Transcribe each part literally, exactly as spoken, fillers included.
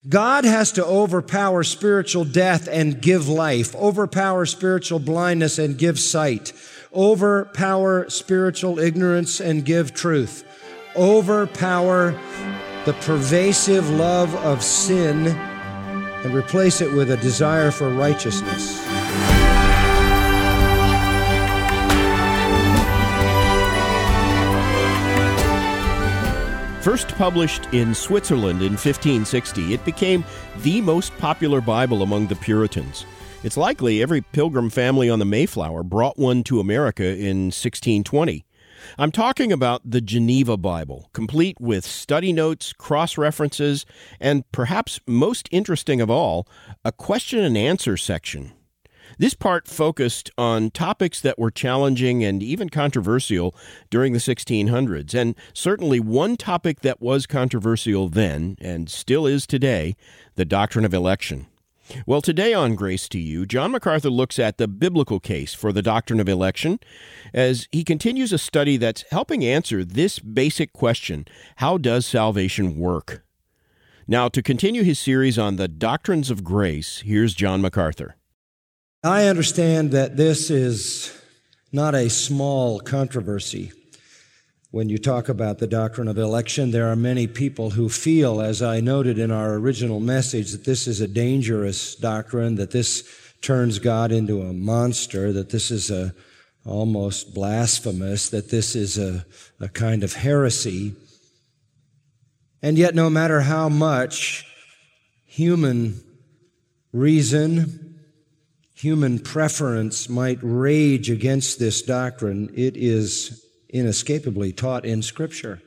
God has to overpower spiritual death and give life, overpower spiritual blindness and give sight, overpower spiritual ignorance and give truth, overpower the pervasive love of sin and replace it with a desire for righteousness. First published in Switzerland in fifteen sixty, it became the most popular Bible among the Puritans. It's likely every Pilgrim family on the Mayflower brought one to America in sixteen twenty. I'm talking about the Geneva Bible, complete with study notes, cross-references, and perhaps most interesting of all, a question and answer section. This part focused on topics that were challenging and even controversial during the sixteen hundreds, and certainly one topic that was controversial then, and still is today, the doctrine of election. Well, today on Grace to You, John MacArthur looks at the biblical case for the doctrine of election as he continues a study that's helping answer this basic question: how does salvation work? Now, to continue his series on the doctrines of grace, here's John MacArthur. I understand that this is not a small controversy. When you talk about the doctrine of election, there are many people who feel, as I noted in our original message, that this is a dangerous doctrine, that this turns God into a monster, that this is a almost blasphemous, that this is a, a kind of heresy. And yet, no matter how much human reason, human preference might rage against this doctrine, it is inescapably taught in Scripture.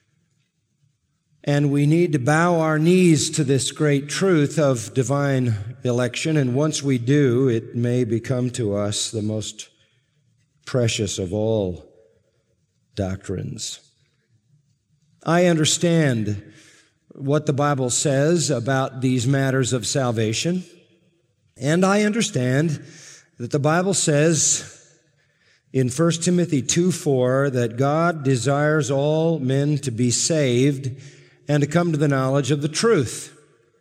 And we need to bow our knees to this great truth of divine election, and once we do, it may become to us the most precious of all doctrines. I understand what the Bible says about these matters of salvation. And I understand that the Bible says in First Timothy two four that God desires all men to be saved and to come to the knowledge of the truth.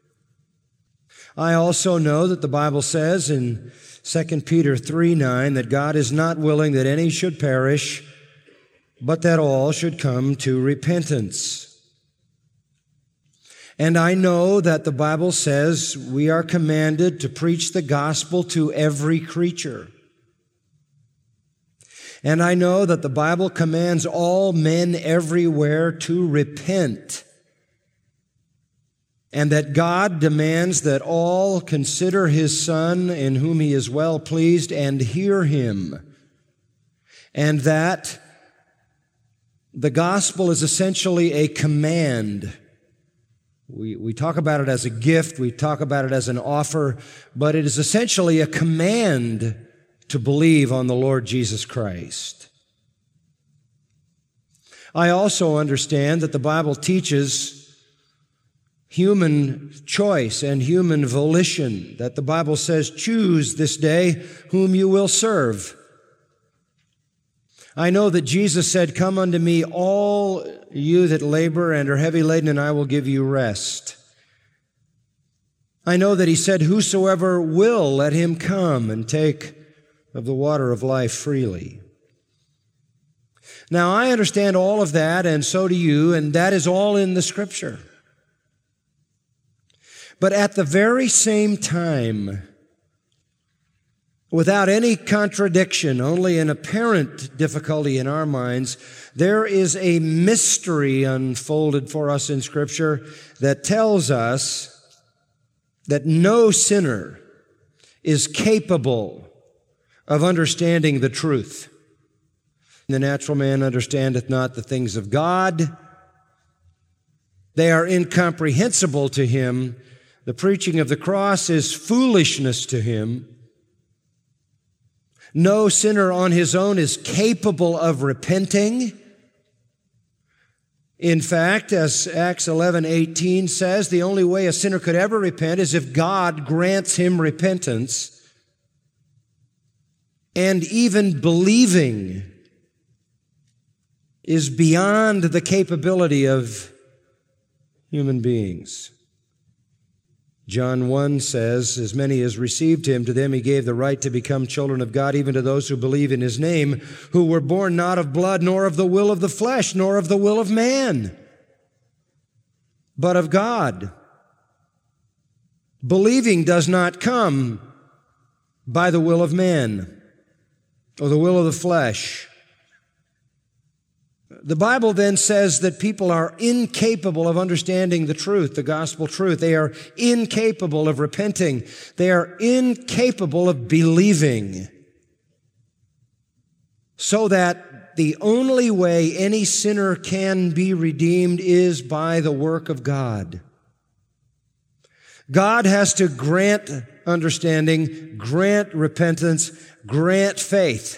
I also know that the Bible says in Second Peter three nine that God is not willing that any should perish, but that all should come to repentance. And I know that the Bible says we are commanded to preach the gospel to every creature. And I know that the Bible commands all men everywhere to repent. And that God demands that all consider His Son in whom He is well pleased and hear Him. And that the gospel is essentially a command. We, we talk about it as a gift, we talk about it as an offer, but it is essentially a command to believe on the Lord Jesus Christ. I also understand that the Bible teaches human choice and human volition, that the Bible says, choose this day whom you will serve. I know that Jesus said, come unto me, all you that labor and are heavy laden, and I will give you rest. I know that He said, whosoever will, let him come and take of the water of life freely. Now, I understand all of that, and so do you, and that is all in the Scripture. But at the very same time, without any contradiction, only an apparent difficulty in our minds, there is a mystery unfolded for us in Scripture that tells us that no sinner is capable of understanding the truth. The natural man understandeth not the things of God. They are incomprehensible to him. The preaching of the cross is foolishness to him. No sinner on his own is capable of repenting. In fact, as Acts eleven eighteen says, the only way a sinner could ever repent is if God grants him repentance. And even believing is beyond the capability of human beings. John one says, as many as received him, to them he gave the right to become children of God, even to those who believe in his name, who were born not of blood, nor of the will of the flesh, nor of the will of man, but of God. Believing does not come by the will of man or the will of the flesh. The Bible then says that people are incapable of understanding the truth, the gospel truth. They are incapable of repenting. They are incapable of believing. So that the only way any sinner can be redeemed is by the work of God. God has to grant understanding, grant repentance, grant faith.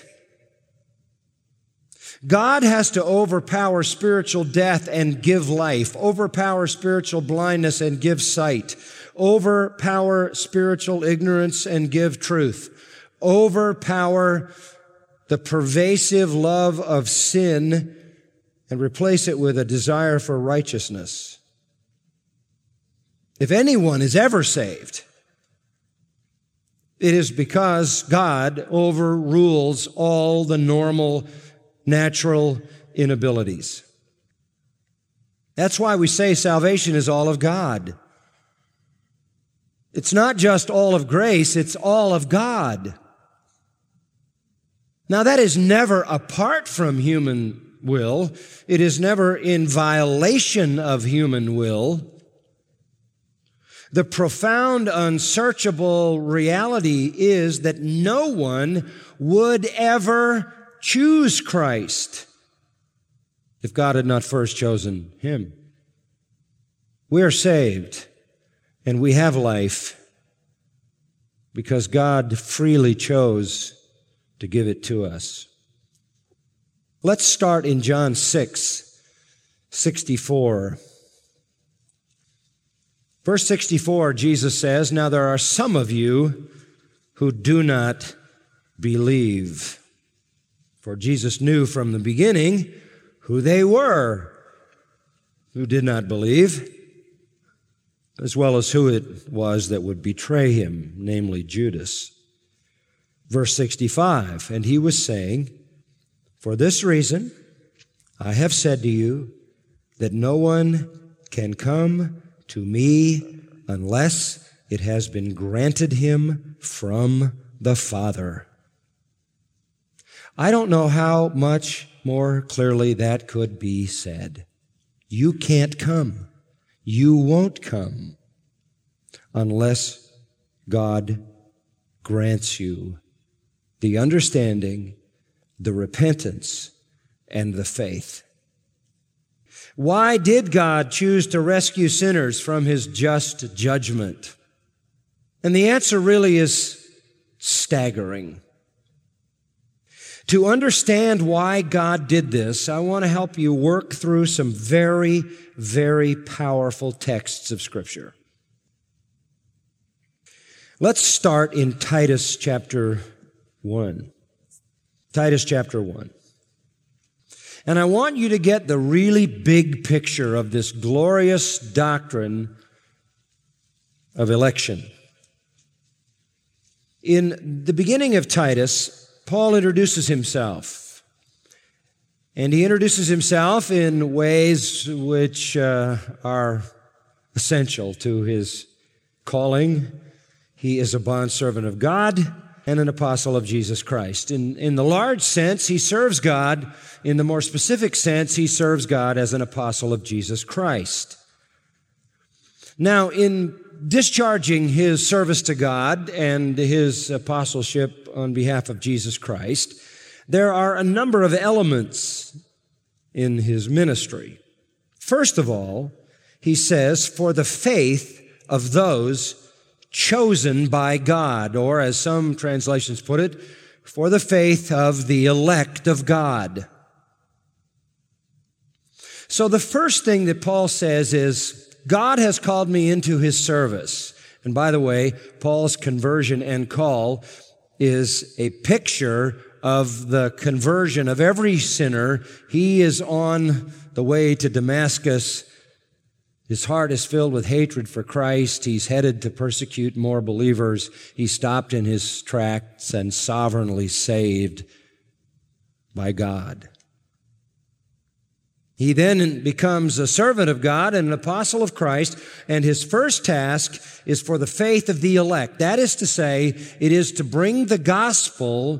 God has to overpower spiritual death and give life, overpower spiritual blindness and give sight, overpower spiritual ignorance and give truth, overpower the pervasive love of sin and replace it with a desire for righteousness. If anyone is ever saved, it is because God overrules all the normal natural inabilities. That's why we say salvation is all of God. It's not just all of grace, it's all of God. Now that is never apart from human will. It is never in violation of human will. The profound, unsearchable reality is that no one would ever choose Christ if God had not first chosen him. We are saved and we have life because God freely chose to give it to us. Let's start in John six sixty-four. Verse sixty-four, Jesus says, "Now there are some of you who do not believe." For Jesus knew from the beginning who they were who did not believe, as well as who it was that would betray him, namely Judas. Verse sixty-five, "And he was saying, for this reason I have said to you that no one can come to me unless it has been granted him from the Father." I don't know how much more clearly that could be said. You can't come. You won't come unless God grants you the understanding, the repentance, and the faith. Why did God choose to rescue sinners from his just judgment? And the answer really is staggering. To understand why God did this, I want to help you work through some very, very powerful texts of Scripture. Let's start in Titus chapter one. Titus chapter one. And I want you to get the really big picture of this glorious doctrine of election. In the beginning of Titus, Paul introduces himself. And he introduces himself in ways which uh, are essential to his calling. He is a bondservant of God and an apostle of Jesus Christ. In, in the large sense, he serves God. In the more specific sense, he serves God as an apostle of Jesus Christ. Now, in discharging his service to God and his apostleship on behalf of Jesus Christ, there are a number of elements in his ministry. First of all, he says, for the faith of those chosen by God, or as some translations put it, for the faith of the elect of God. So the first thing that Paul says is, God has called me into his service. And by the way, Paul's conversion and call is a picture of the conversion of every sinner. He is on the way to Damascus His heart is filled with hatred for Christ. He's headed to persecute more believers. He's stopped in his tracks and sovereignly saved by God. He then becomes a servant of God and an apostle of Christ, and his first task is for the faith of the elect. That is to say, it is to bring the gospel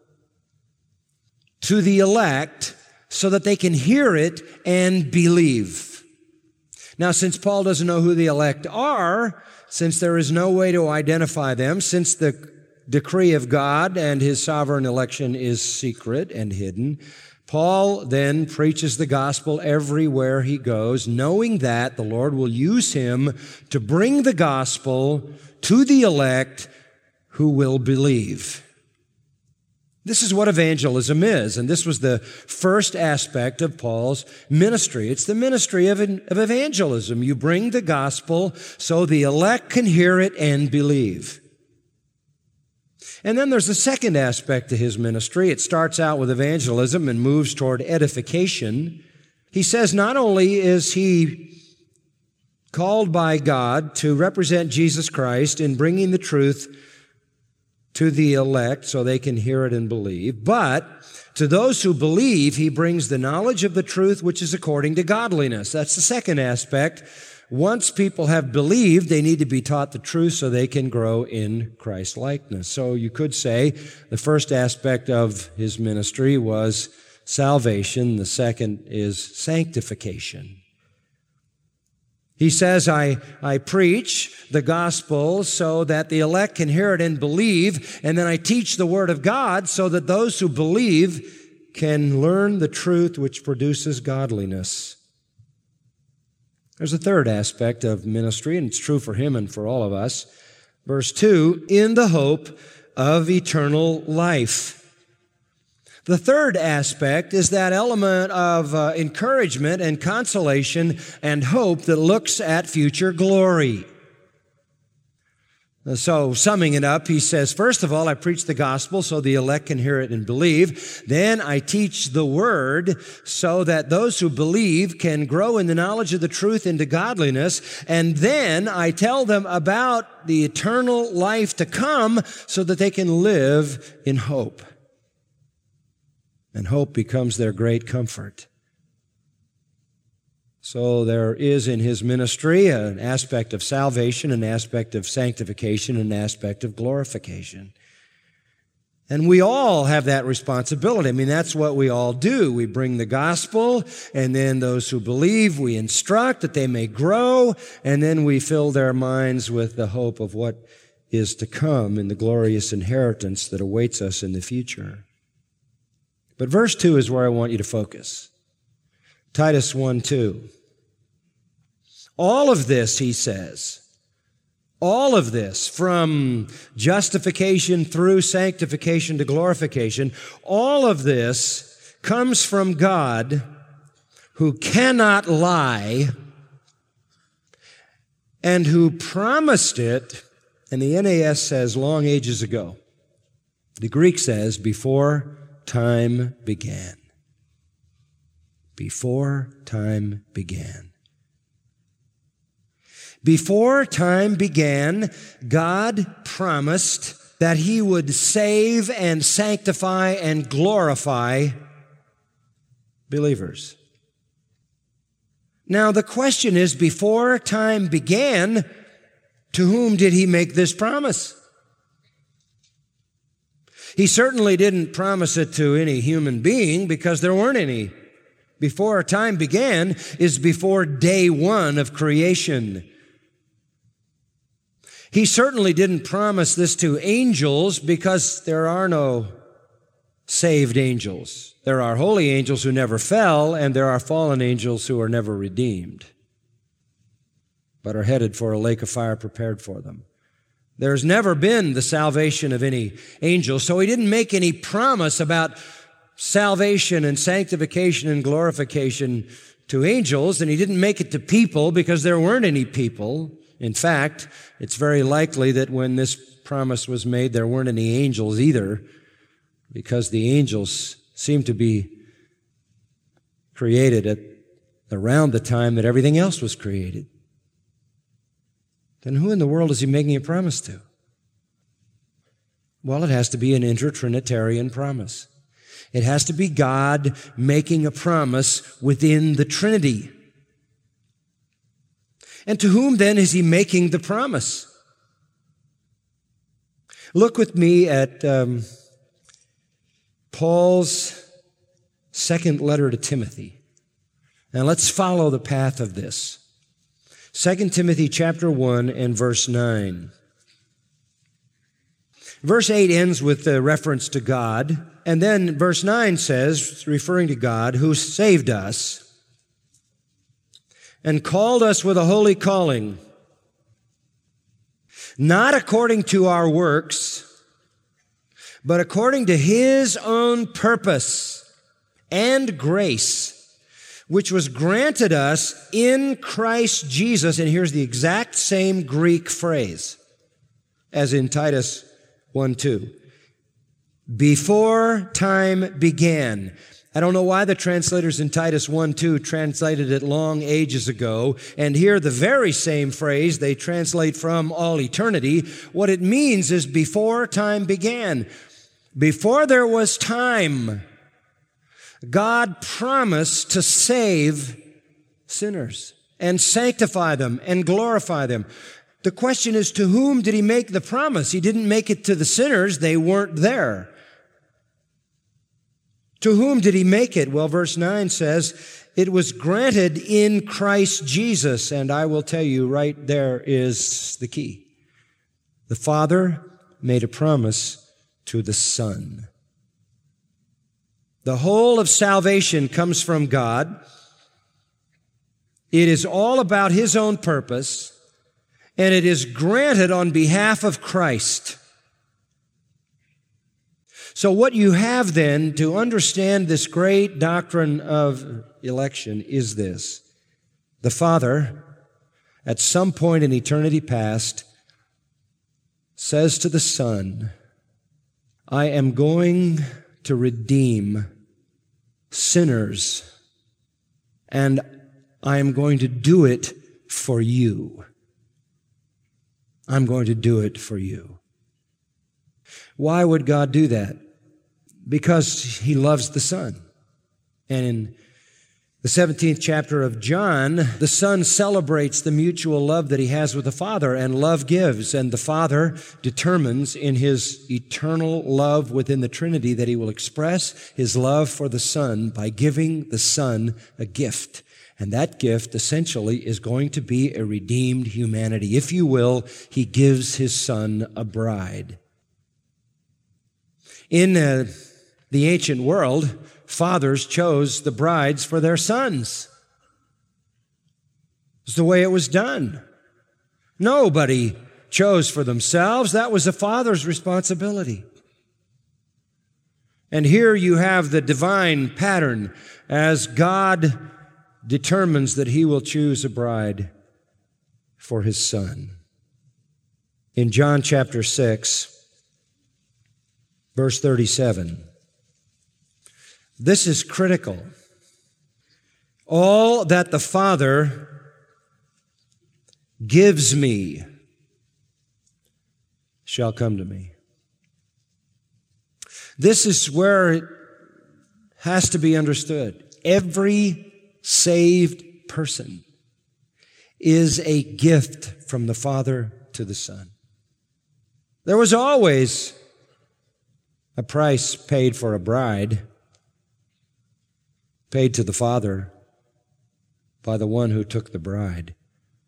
to the elect so that they can hear it and believe. Now, since Paul doesn't know who the elect are, since there is no way to identify them, since the decree of God and his sovereign election is secret and hidden, Paul then preaches the gospel everywhere he goes, knowing that the Lord will use him to bring the gospel to the elect who will believe. This is what evangelism is, and this was the first aspect of Paul's ministry. It's the ministry of, of evangelism. You bring the gospel so the elect can hear it and believe. And then there's a second aspect to his ministry. It starts out with evangelism and moves toward edification. He says not only is he called by God to represent Jesus Christ in bringing the truth to the elect so they can hear it and believe, but to those who believe, he brings the knowledge of the truth which is according to godliness. That's the second aspect. Once people have believed, they need to be taught the truth so they can grow in Christ likeness. So you could say the first aspect of his ministry was salvation. The second is sanctification. He says, I, I preach the gospel so that the elect can hear it and believe, and then I teach the word of God so that those who believe can learn the truth which produces godliness. There's a third aspect of ministry, and it's true for him and for all of us. Verse two, in the hope of eternal life. The third aspect is that element of uh, encouragement and consolation and hope that looks at future glory. So, summing it up, he says, first of all, I preach the gospel so the elect can hear it and believe. Then I teach the word so that those who believe can grow in the knowledge of the truth into godliness. And then I tell them about the eternal life to come so that they can live in hope. And hope becomes their great comfort. So there is in his ministry an aspect of salvation, an aspect of sanctification, an aspect of glorification. And we all have that responsibility. I mean, that's what we all do. We bring the gospel, and then those who believe, we instruct that they may grow, and then we fill their minds with the hope of what is to come in the glorious inheritance that awaits us in the future. But verse two is where I want you to focus. Titus one two. All of this, he says, all of this, from justification through sanctification to glorification, all of this comes from God who cannot lie and who promised it, and the N A S says long ages ago. The Greek says before time began. Before time began. Before time began, God promised that he would save and sanctify and glorify believers. Now the question is, before time began, to whom did he make this promise? He certainly didn't promise it to any human being because there weren't any. Before time began is before day one of creation. He certainly didn't promise this to angels because there are no saved angels. There are holy angels who never fell, and there are fallen angels who are never redeemed, but are headed for a lake of fire prepared for them. There's never been the salvation of any angel, so he didn't make any promise about salvation and sanctification and glorification to angels, and he didn't make it to people because there weren't any people. In fact, it's very likely that when this promise was made, there weren't any angels either, because the angels seem to be created at around the time that everything else was created. then who in the world is he making a promise to? Well, it has to be an intertrinitarian promise. It has to be God making a promise within the Trinity. And to whom then is he making the promise? Look with me at um, Paul's second letter to Timothy. Now let's follow the path of this. Second Timothy chapter one and verse nine. Verse eight ends with the reference to God, and then verse nine says, referring to God, who saved us and called us with a holy calling, not according to our works, but according to His own purpose and grace, which was granted us in Christ Jesus. And here's the exact same Greek phrase as in Titus one two. Before time began. I don't know why the translators in Titus one two translated it long ages ago, and here the very same phrase they translate from all eternity. What it means is before time began. Before there was time, God promised to save sinners and sanctify them and glorify them. The question is, to whom did He make the promise? He didn't make it to the sinners. They weren't there. To whom did He make it? Well, verse nine says, it was granted in Christ Jesus. And I will tell you, right there is the key. The Father made a promise to the Son. The whole of salvation comes from God. It is all about His own purpose, and it is granted on behalf of Christ. So what you have then to understand this great doctrine of election is this. The Father, at some point in eternity past, says to the Son, I am going to redeem sinners, and I am going to do it for you. I'm going to do it for you. Why would God do that? Because He loves the Son. And in the seventeenth chapter of John, the Son celebrates the mutual love that He has with the Father, and love gives. And the Father determines in His eternal love within the Trinity that He will express His love for the Son by giving the Son a gift. And that gift essentially is going to be a redeemed humanity. If you will, He gives His Son a bride. In uh, the ancient world, fathers chose the brides for their sons. It's the way it was done. Nobody chose for themselves. That was a father's responsibility. And here you have the divine pattern as God determines that He will choose a bride for His Son. In John chapter six, verse thirty-seven, this is critical. All that the Father gives me shall come to me. This is where it has to be understood. Every saved person is a gift from the Father to the Son. There was always a price paid for a bride, paid to the Father by the one who took the bride.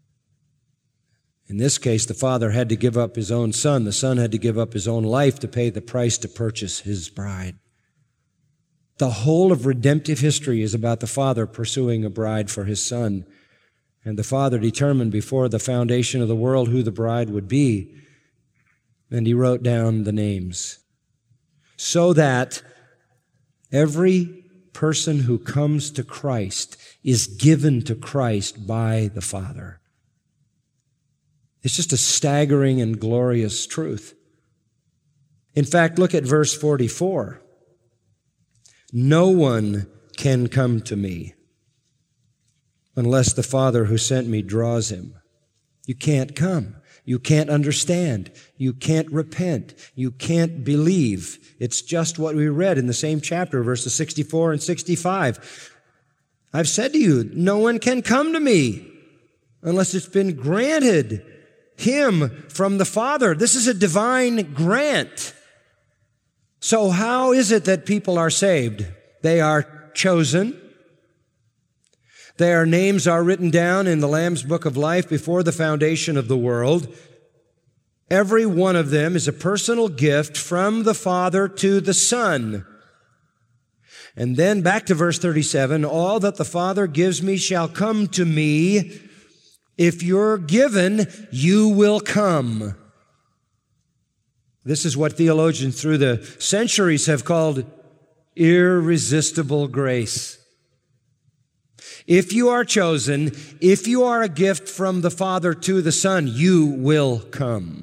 In this case, the Father had to give up His own Son. The Son had to give up His own life to pay the price to purchase His bride. The whole of redemptive history is about the Father pursuing a bride for His Son. And the Father determined before the foundation of the world who the bride would be. And He wrote down the names. So that every person who comes to Christ is given to Christ by the Father. It's just a staggering and glorious truth. In fact, look at verse forty-four. No one can come to me unless the Father who sent me draws him. You can't come. You can't understand. You can't repent. You can't believe. It's just what we read in the same chapter, verses sixty-four and sixty-five. I've said to you, no one can come to me unless it's been granted him from the Father. This is a divine grant. So how is it that people are saved? They are chosen. Their names are written down in the Lamb's Book of Life before the foundation of the world. Every one of them is a personal gift from the Father to the Son. And then back to verse thirty-seven, all that the Father gives me shall come to me. If you're given, you will come. This is what theologians through the centuries have called irresistible grace. If you are chosen, if you are a gift from the Father to the Son, you will come.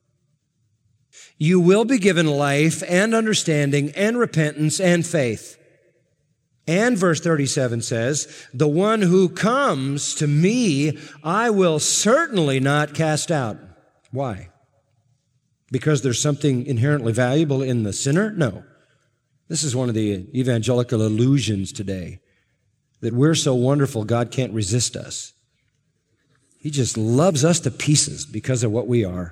You will be given life and understanding and repentance and faith. And verse thirty-seven says, the one who comes to me, I will certainly not cast out. Why? Because there's something inherently valuable in the sinner? No. This is one of the evangelical illusions today, that we're so wonderful God can't resist us. He just loves us to pieces because of what we are.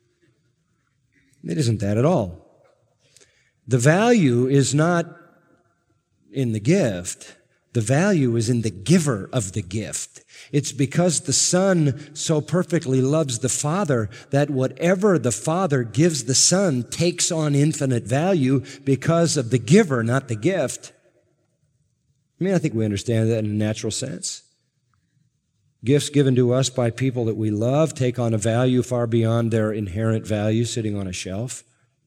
It isn't that at all. The value is not in the gift. The value is in the giver of the gift. It's because the Son so perfectly loves the Father that whatever the Father gives the Son takes on infinite value because of the giver, not the gift. I mean, I think we understand that in a natural sense. Gifts given to us by people that we love take on a value far beyond their inherent value sitting on a shelf.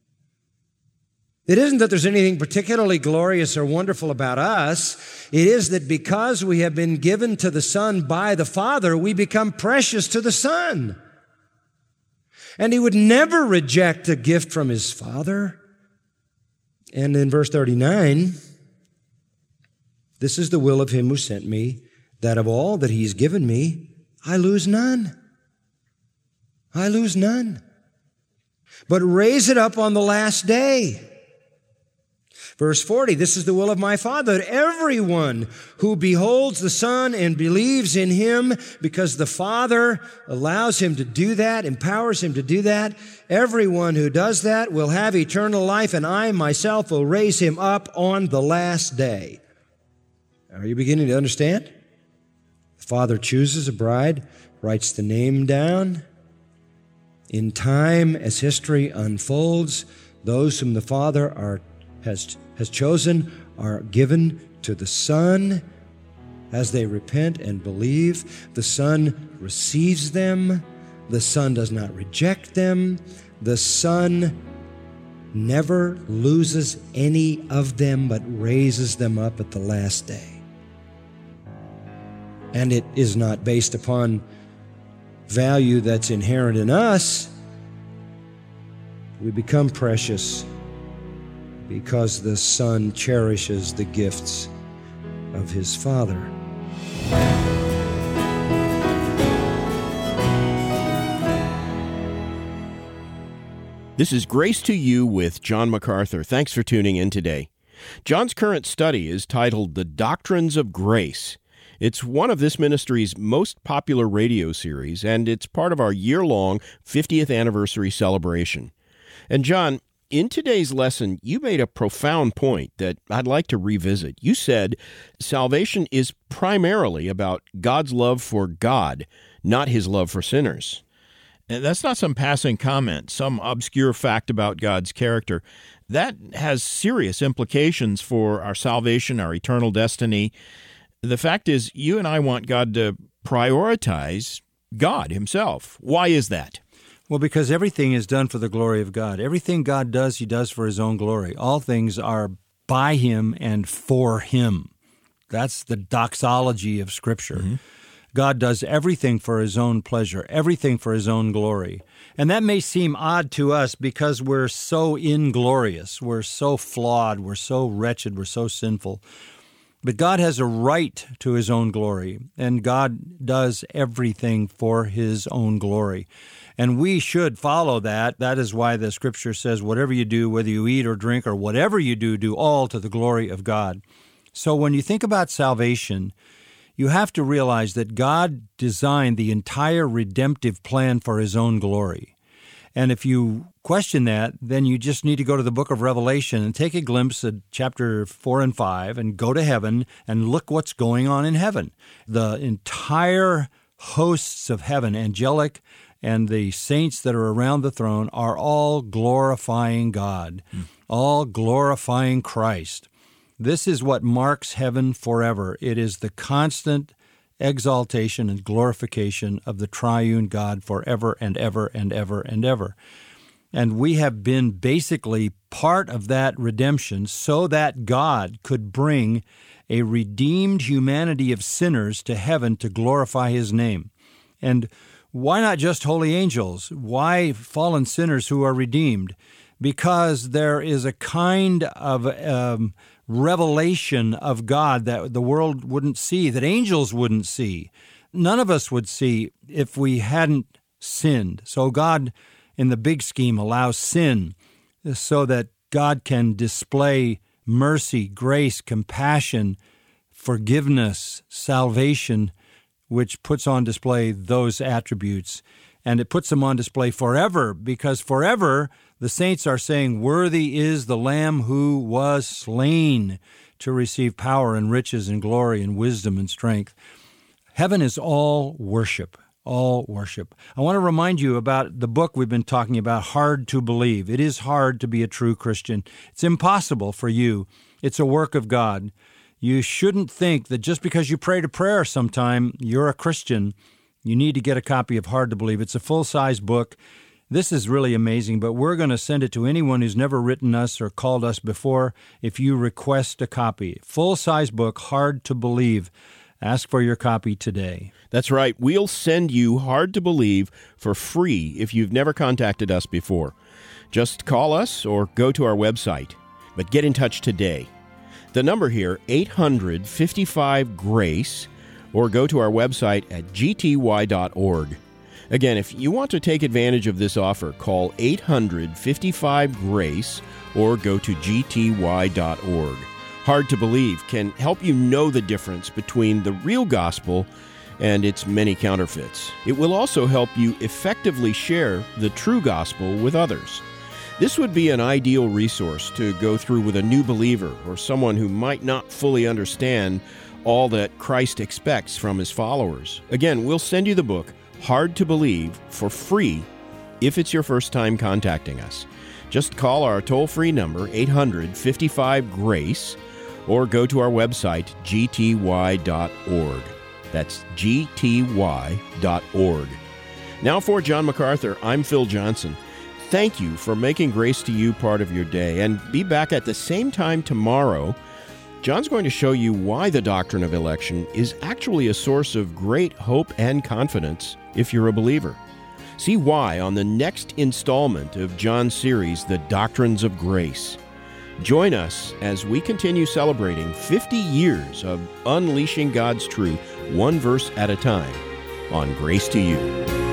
It isn't that there's anything particularly glorious or wonderful about us. It is that because we have been given to the Son by the Father, we become precious to the Son. And He would never reject a gift from His Father. And in verse thirty-nine, this is the will of Him who sent me, that of all that He's given me, I lose none. I lose none. But raise it up on the last day. Verse forty, this is the will of my Father, that everyone who beholds the Son and believes in Him, because the Father allows Him to do that, empowers Him to do that, everyone who does that will have eternal life, and I myself will raise him up on the last day. Are you beginning to understand? The Father chooses a bride, writes the name down. In time, as history unfolds, those whom the Father are, has, has chosen are given to the Son. As they repent and believe, the Son receives them. The Son does not reject them. The Son never loses any of them, but raises them up at the last day. And it is not based upon value that's inherent in us. We become precious because the Son cherishes the gifts of His Father. This is Grace to You with John MacArthur. Thanks for tuning in today. John's current study is titled The Doctrines of Grace. It's one of this ministry's most popular radio series, and it's part of our year-long fiftieth anniversary celebration. And John, in today's lesson, you made a profound point that I'd like to revisit. You said salvation is primarily about God's love for God, not His love for sinners. And that's not some passing comment, some obscure fact about God's character. That has serious implications for our salvation, our eternal destiny. The fact is, you and I want God to prioritize God Himself. Why is that? Well, because everything is done for the glory of God. Everything God does, He does for His own glory. All things are by Him and for Him. That's the doxology of Scripture. Mm-hmm. God does everything for His own pleasure, everything for His own glory. And that may seem odd to us because we're so inglorious, we're so flawed, we're so wretched, we're so sinful. But God has a right to His own glory, and God does everything for His own glory. And we should follow that. That is why the Scripture says, whatever you do, whether you eat or drink or whatever you do, do all to the glory of God. So when you think about salvation, you have to realize that God designed the entire redemptive plan for His own glory. And if you question that, then you just need to go to the book of Revelation and take a glimpse at chapter four and five and go to heaven and look what's going on in heaven. The entire hosts of heaven, angelic and the saints that are around the throne, are all glorifying God, mm. all glorifying Christ. This is what marks heaven forever. It is the constant exaltation and glorification of the triune God forever and ever and ever and ever. And we have been basically part of that redemption so that God could bring a redeemed humanity of sinners to heaven to glorify His name. And why not just holy angels? Why fallen sinners who are redeemed? Because there is a kind of um, revelation of God that the world wouldn't see, that angels wouldn't see. None of us would see if we hadn't sinned. So God, in the big scheme, allows sin so that God can display mercy, grace, compassion, forgiveness, salvation, which puts on display those attributes. And it puts them on display forever, because forever the saints are saying, "Worthy is the Lamb who was slain to receive power and riches and glory and wisdom and strength." Heaven is all worship, all worship. I want to remind you about the book we've been talking about, Hard to Believe. It is hard to be a true Christian. It's impossible for you. It's a work of God. You shouldn't think that just because you prayed a prayer sometime, you're a Christian. You need to get a copy of Hard to Believe. It's a full-size book. This is really amazing, but we're going to send it to anyone who's never written us or called us before if you request a copy. Full-size book, Hard to Believe. Ask for your copy today. That's right. We'll send you Hard to Believe for free if you've never contacted us before. Just call us or go to our website. But get in touch today. The number here, eight hundred, fifty-five, GRACE, or go to our website at g t y dot org. Again, if you want to take advantage of this offer, call eight hundred, fifty-five, GRACE or go to g t y dot org. Hard to Believe can help you know the difference between the real gospel and its many counterfeits. It will also help you effectively share the true gospel with others. This would be an ideal resource to go through with a new believer or someone who might not fully understand all that Christ expects from His followers. Again, we'll send you the book, Hard to Believe, for free if it's your first time contacting us. Just call our toll-free number, eight hundred, fifty-five, GRACE, or go to our website, g t y dot org. That's g t y dot org. Now for John MacArthur, I'm Phil Johnson. Thank you for making Grace to You part of your day, and be back at the same time tomorrow. John's going to show you why the doctrine of election is actually a source of great hope and confidence if you're a believer. See why on the next installment of John's series, The Doctrines of Grace. Join us as we continue celebrating fifty years of unleashing God's truth, one verse at a time, on Grace to You.